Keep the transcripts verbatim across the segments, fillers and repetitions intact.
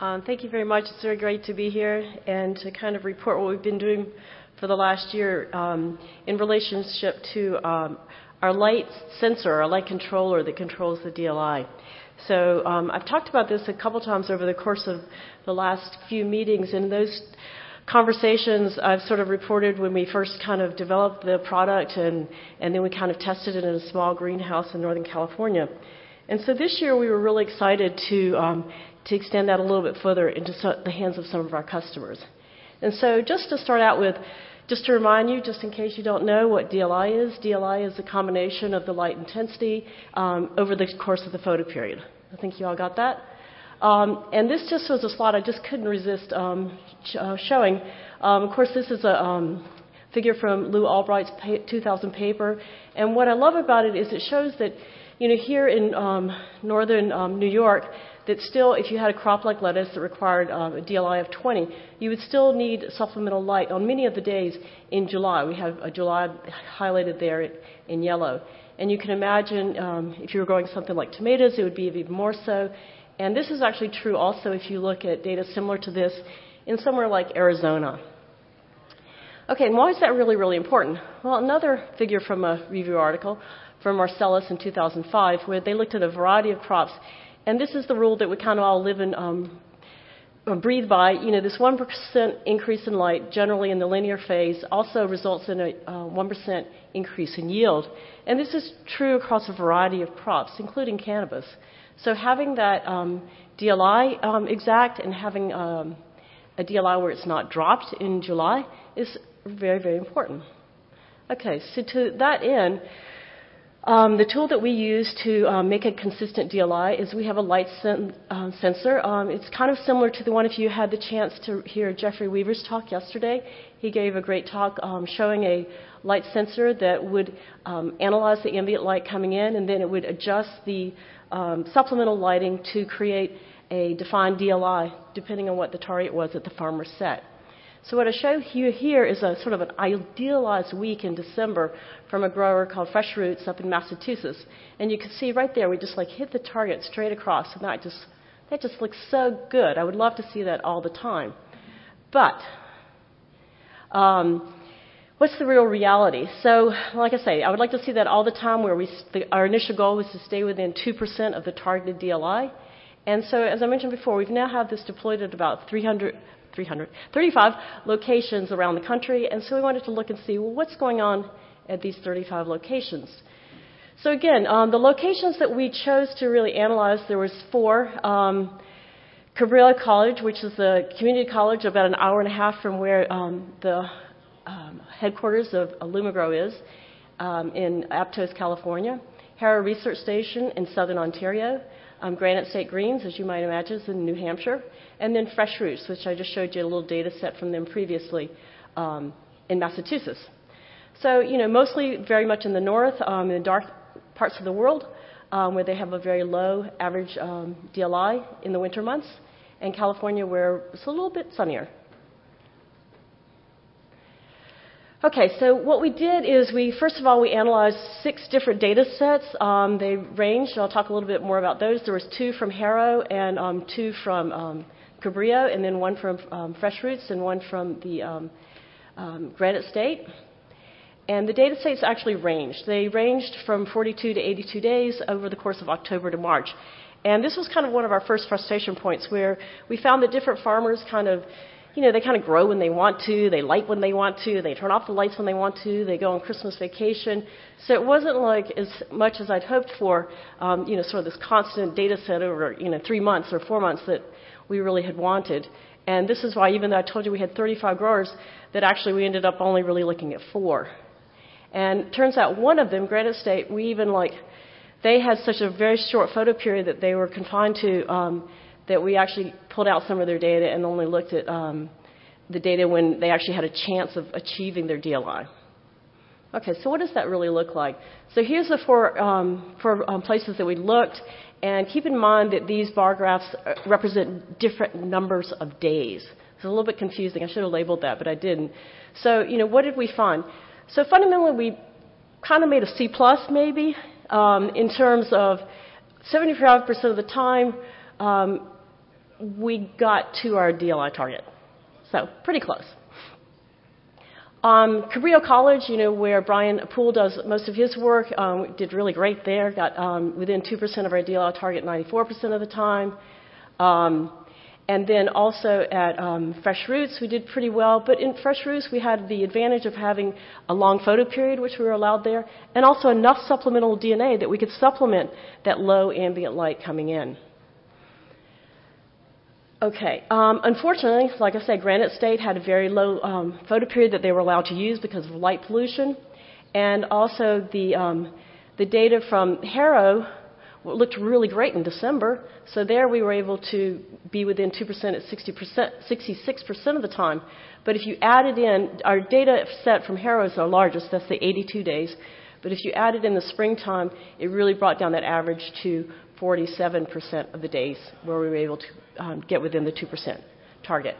Um, thank you very much. It's very great to be here and to kind of report what we've been doing for the last year um, in relationship to um, our light sensor, our light controller that controls the D L I. So um, I've talked about this a couple times over the course of the last few meetings, and those conversations I've sort of reported when we first kind of developed the product, and, and then we kind of tested it in a small greenhouse in Northern California. And so this year we were really excited to um, to extend that a little bit further into so, the hands of some of our customers. And so just to start out with, just to remind you, just in case you don't know what D L I is, D L I is a combination of the light intensity um, over the course of the photo period. I think you all got that. Um, and this just was a slide I just couldn't resist um, sh- uh, showing. Um, of course, this is a um, figure from Lou Albright's pa- two thousand paper. And what I love about it is it shows that, you know, here in um, northern um, New York, that still, if you had a crop like lettuce that required um, a D L I of twenty, you would still need supplemental light on many of the days in July. We have a July highlighted there in yellow. And you can imagine um, if you were growing something like tomatoes, it would be even more so. And this is actually true also if you look at data similar to this in somewhere like Arizona. Okay, and why is that really, really important? Well, another figure from a review article from Marcellus in two thousand five, where they looked at a variety of crops. And this is the rule that we kind of all live and um, breathe by. You know, this one percent increase in light, generally in the linear phase, also results in a uh, one percent increase in yield. And this is true across a variety of crops, including cannabis. So having that um, D L I um, exact and having um, a D L I where it's not dropped in July is very, very important. Okay, so to that end, Um, the tool that we use to um, make a consistent D L I is we have a light sen- uh, sensor. Um, it's kind of similar to the one, if you had the chance to hear Jeffrey Weaver's talk yesterday. He gave a great talk um, showing a light sensor that would um, analyze the ambient light coming in, and then it would adjust the um, supplemental lighting to create a defined D L I, depending on what the target was that the farmer set. So what I show you here is a sort of an idealized week in December from a grower called Fresh Roots up in Massachusetts. And you can see right there, we just like hit the target straight across, and that just, that just looks so good. I would love to see that all the time. But um, what's the real reality? So like I say, I would like to see that all the time, where we, the, our initial goal was to stay within two percent of the targeted D L I. And so as I mentioned before, we've now have this deployed at about three hundred, three hundred, thirty-five locations around the country, and so we wanted to look and see, well, what's going on at these thirty-five locations. So again, um, the locations that we chose to really analyze, there was four. Um, Cabrillo College, which is a community college about an hour and a half from where um, the um, headquarters of Alumagro is um, in Aptos, California. Harrow Research Station in southern Ontario. Um, Granite State Greens, as you might imagine, is in New Hampshire. And then Fresh Roots, which I just showed you a little data set from them previously um, in Massachusetts. So, you know, mostly very much in the north, um, in the dark parts of the world, um, where they have a very low average um, D L I in the winter months, and California, where it's a little bit sunnier. Okay, so what we did is we, first of all, we analyzed six different data sets. Um, they ranged, and I'll talk a little bit more about those. There was two from Harrow and um, two from um, Cabrillo, and then one from um, Fresh Roots and one from the um, um, Granite State. And the data sets actually ranged. They ranged from forty-two to eighty-two days over the course of October to March. And this was kind of one of our first frustration points, where we found that different farmers kind of, you know, they kind of grow when they want to, they light when they want to, they turn off the lights when they want to, they go on Christmas vacation. So it wasn't like as much as I'd hoped for, um, you know, sort of this constant data set over, you know, three months or four months that we really had wanted. And this is why, even though I told you we had thirty-five growers, that actually we ended up only really looking at four. And it turns out one of them, Granite State, we even like, they had such a very short photo period that they were confined to, um, that we actually pulled out some of their data and only looked at um, the data when they actually had a chance of achieving their D L I. Okay, so what does that really look like? So here's the four, um, four um, places that we looked, and keep in mind that these bar graphs represent different numbers of days. It's a little bit confusing. I should have labeled that, but I didn't. So, you know, what did we find? So fundamentally, we kind of made a C plus maybe um, in terms of seventy-five percent of the time, um, we got to our D L I target. So pretty close. Um, Cabrillo College, you know, where Brian Poole does most of his work, um, did really great there. Got um, within two percent of our D L I target ninety-four percent of the time. Um, and then also at um, Fresh Roots, we did pretty well. But in Fresh Roots, we had the advantage of having a long photo period, which we were allowed there, and also enough supplemental D N A that we could supplement that low ambient light coming in. Okay. Um, unfortunately, like I said, Granite State had a very low um, photo period that they were allowed to use because of light pollution. And also the, um, the data from Harrow looked really great in December. So there we were able to be within two percent at sixty percent, sixty-six percent of the time. But if you added in, our data set from Harrow is our largest, that's the eighty-two days. But if you added in the springtime, it really brought down that average to forty-seven percent of the days where we were able to um, get within the two percent target.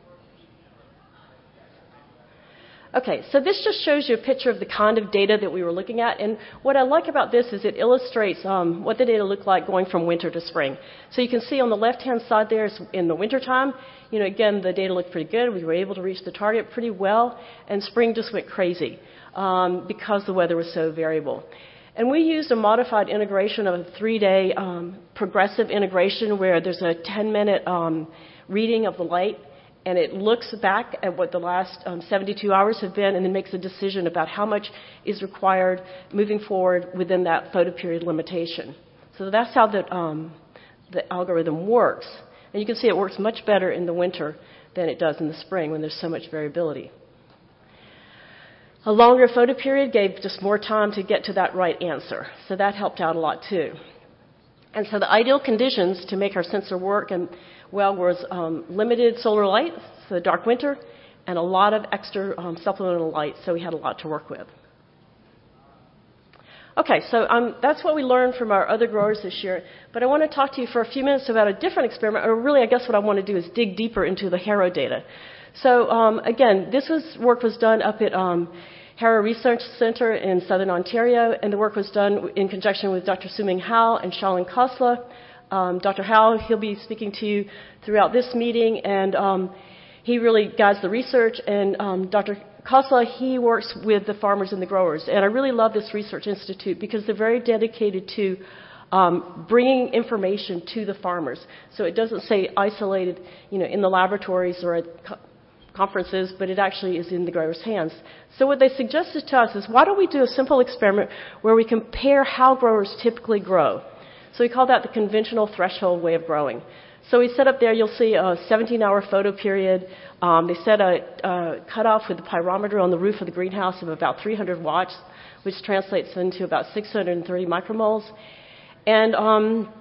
Okay, so this just shows you a picture of the kind of data that we were looking at. And what I like about this is it illustrates um, what the data looked like going from winter to spring. So you can see on the left-hand side there is in the wintertime, you know, again, the data looked pretty good. We were able to reach the target pretty well. And spring just went crazy um, because the weather was so variable. And we used a modified integration of a three-day um, progressive integration where there's a ten-minute um, reading of the light, and it looks back at what the last um, seventy-two hours have been and then makes a decision about how much is required moving forward within that photo period limitation. So that's how the, um, the algorithm works. And you can see it works much better in the winter than it does in the spring when there's so much variability. A longer photo period gave just more time to get to that right answer. So that helped out a lot too. And so the ideal conditions to make our sensor work and well was um, limited solar light, so the dark winter, and a lot of extra um, supplemental light, so we had a lot to work with. Okay, so um, that's what we learned from our other growers this year, but I want to talk to you for a few minutes about a different experiment, or really I guess what I want to do is dig deeper into the Harrow data. So um, again, this was, work was done up at um, Harrow Research Center in Southern Ontario, and the work was done in conjunction with Doctor Suming Hao and Shaolin Khosla. Um, Doctor Hao, he'll be speaking to you throughout this meeting, and um, he really guides the research. And um, Doctor Khosla, he works with the farmers and the growers. And I really love this research institute because they're very dedicated to um, bringing information to the farmers. So it doesn't say isolated, you know, in the laboratories or at co- conferences, but it actually is in the growers' hands. So what they suggested to us is, why don't we do a simple experiment where we compare how growers typically grow? So we call that the conventional threshold way of growing. So we set up there, you'll see a seventeen-hour photo period. Um, they set a, a cutoff with the pyrometer on the roof of the greenhouse of about three hundred watts, which translates into about six hundred thirty micromoles. And um,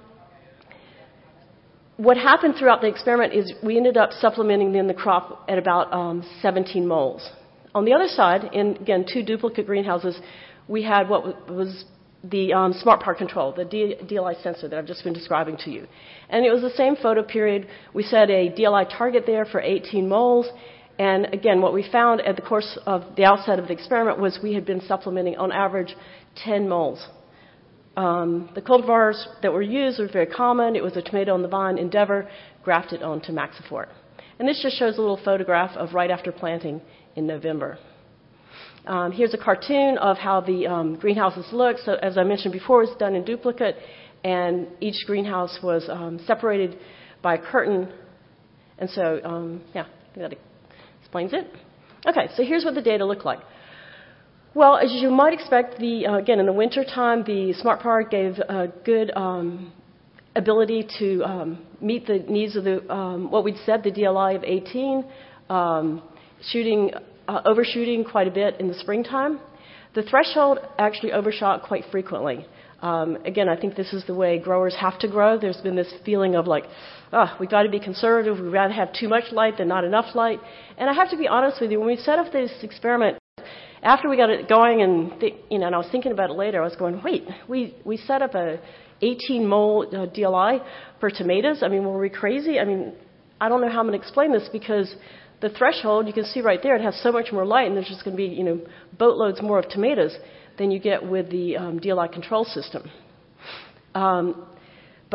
what happened throughout the experiment is we ended up supplementing in the crop at about um, seventeen moles. On the other side, in, again, two duplicate greenhouses, we had what was the um, Smart Park control, the D L I sensor that I've just been describing to you. And it was the same photo period. We set a D L I target there for eighteen moles. And again, what we found at the course of the outset of the experiment was we had been supplementing on average ten moles. Um, the cultivars that were used were very common. It was a tomato on the vine Endeavor grafted onto Maxifort. And this just shows a little photograph of right after planting in November. Um, here's a cartoon of how the um, greenhouses look. So as I mentioned before, it's done in duplicate, and each greenhouse was um, separated by a curtain. And so, um, yeah, I think that explains it. Okay, so here's what the data look like. Well, as you might expect, the, uh, again, in the wintertime, the Smart Park gave a good um, ability to um, meet the needs of the, um, what we'd said, the D L I of eighteen, um, shooting Uh, overshooting quite a bit in the springtime. The threshold actually overshot quite frequently. Um, again, I think this is the way growers have to grow. There's been this feeling of like, oh, we've got to be conservative. We'd rather have too much light than not enough light. And I have to be honest with you, when we set up this experiment, after we got it going, and th- you know, and I was thinking about it later, I was going, wait, we, we set up a eighteen mole uh, D L I for tomatoes. I mean, were we crazy? I mean, I don't know how I'm going to explain this because the threshold, you can see right there, it has so much more light, and there's just going to be, you know, boatloads more of tomatoes than you get with the um, D L I control system. Um, but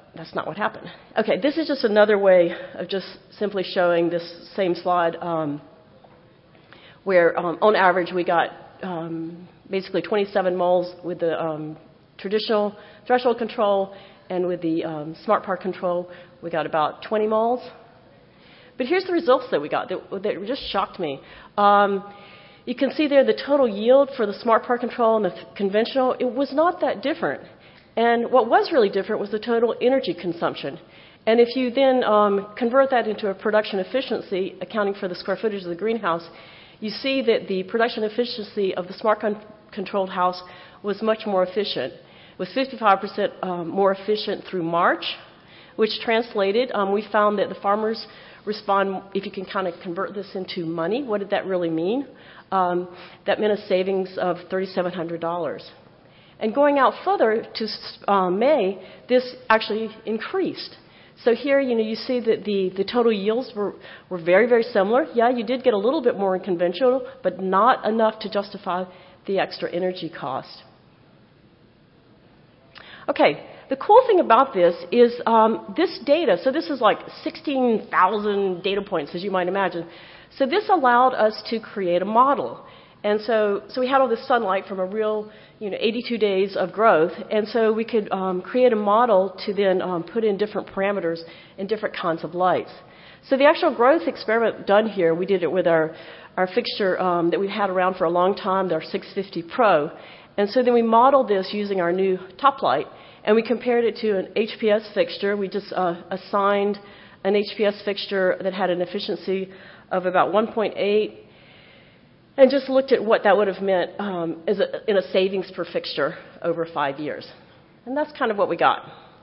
that's not what happened. Okay, this is just another way of just simply showing this same slide um, where um, on average we got um, basically twenty-seven moles with the um, traditional threshold control, and with the um, Smart Park control we got about twenty moles. But here's the results that we got that, that just shocked me. Um, you can see there the total yield for the Smart Park control and the conventional, it was not that different. And what was really different was the total energy consumption. And if you then um, convert that into a production efficiency, accounting for the square footage of the greenhouse, you see that the production efficiency of the smart con- controlled house was much more efficient. It was fifty-five percent um, more efficient through March, which translated, um, we found that the farmers respond, if you can kind of convert this into money, what did that really mean? Um, that meant a savings of three thousand seven hundred dollars. And going out further to uh, May, this actually increased. So here, you know, you see that the, the total yields were, were very, very similar. Yeah, you did get a little bit more in conventional, but not enough to justify the extra energy cost. Okay, the cool thing about this is um, this data, so this is like sixteen thousand data points, as you might imagine. So this allowed us to create a model. And so, so we had all this sunlight from a real, you know, eighty-two days of growth, and so we could um, create a model to then um, put in different parameters and different kinds of lights. So the actual growth experiment done here, we did it with our, our fixture um, that we've had around for a long time, our six fifty Pro. And so then we modeled this using our new top light, and we compared it to an H P S fixture. We just uh, assigned an H P S fixture that had an efficiency of about one point eight, and just looked at what that would have meant um, as a, in a savings per fixture over five years. And that's kind of what we got.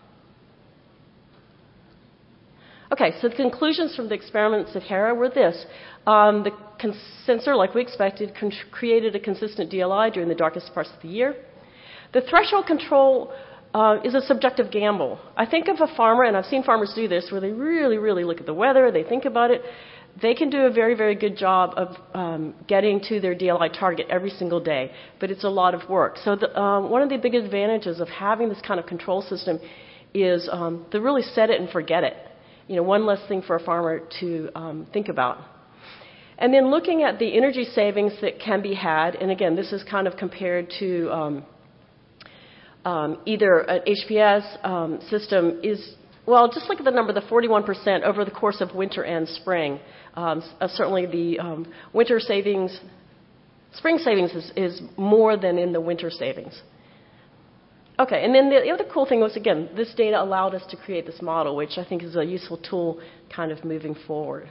Okay, so the conclusions from the experiments at Hera were this. Um, the con- sensor, like we expected, con- created a consistent D L I during the darkest parts of the year. The threshold control uh, is a subjective gamble. I think of a farmer, and I've seen farmers do this, where they really, really look at the weather, they think about it. They can do a very, very good job of um, getting to their D L I target every single day, but it's a lot of work. So the, um, one of the big advantages of having this kind of control system is um, to really set it and forget it. You know, one less thing for a farmer to um, think about. And then looking at the energy savings that can be had, and again, this is kind of compared to um, um, either an H P S um, system is, well, just look at the number, the forty-one percent over the course of winter and spring. Um, uh, certainly the um, winter savings, spring savings is, is more than in the winter savings. Okay, and then the, the other cool thing was, again, this data allowed us to create this model, which I think is a useful tool kind of moving forward.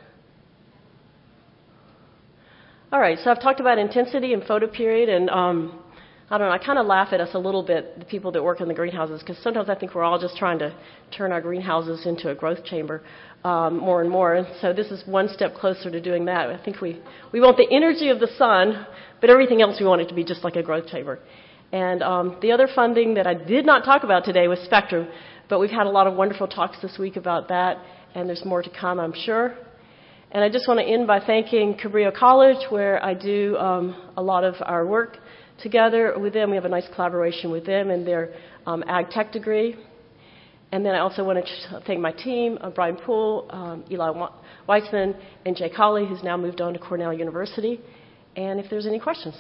All right, so I've talked about intensity and photoperiod, and um, I don't know, I kind of laugh at us a little bit, the people that work in the greenhouses, because sometimes I think we're all just trying to turn our greenhouses into a growth chamber um, more and more. And so this is one step closer to doing that. I think we, we want the energy of the sun, but everything else we want it to be just like a growth chamber. And um, the other funding that I did not talk about today was Spectrum, but we've had a lot of wonderful talks this week about that, and there's more to come, I'm sure. And I just want to end by thanking Cabrillo College, where I do um, a lot of our work together with them. We have a nice collaboration with them and their um, ag tech degree. And then I also want to thank my team, uh, Brian Poole, um, Eli Weitzman, and Jay Colley, who's now moved on to Cornell University. And if there's any questions.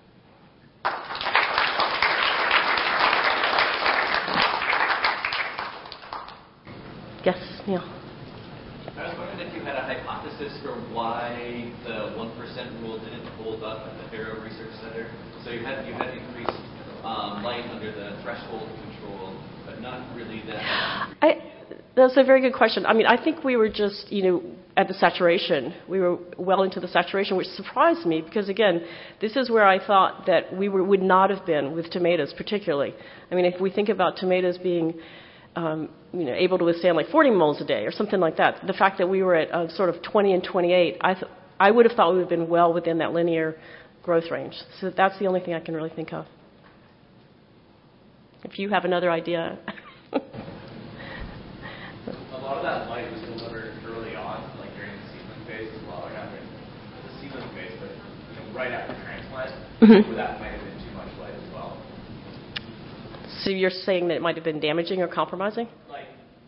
Yes, Neil. I was wondering if you had a hypothesis for why the one percent rule didn't hold up at the Hera Research Center. So you had you had increased um, light under the threshold control, but not really that. I, that's a very good question. I mean, I think we were just, you know, at the saturation. We were well into the saturation, which surprised me because, again, this is where I thought that we were, would not have been with tomatoes particularly. I mean, if we think about tomatoes being Um, you know, able to withstand like forty moles a day or something like that. The fact that we were at uh, sort of twenty and twenty-eight, I, th- I would have thought we would have been well within that linear growth range. So that's the only thing I can really think of. If you have another idea. A lot of that light was delivered early on, like during the seedling phase as well, like after the seedling phase, but you know, right after transplant, mm-hmm. where that might have been too much light as well. So you're saying that it might have been damaging or compromising? Like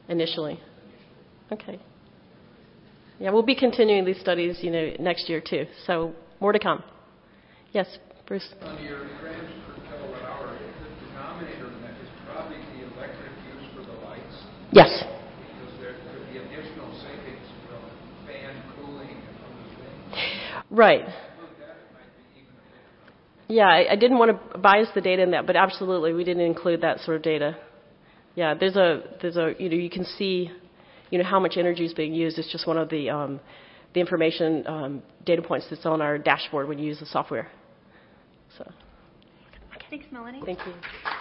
initially. Okay. Yeah, we'll be continuing these studies, you know, next year too. So more to come. Yes, Bruce. On your grams per kilowatt hour, the denominator in that is probably the electric used for the lights. Yes. Because there could be additional savings from fan cooling and other things. Right. Yeah, I, I didn't want to bias the data in that, but absolutely, we didn't include that sort of data. Yeah, there's a there's a you know you can see, you know how much energy is being used. It's just one of the um, the information um, data points that's on our dashboard when you use the software. So. Thanks, Melanie. Thank you.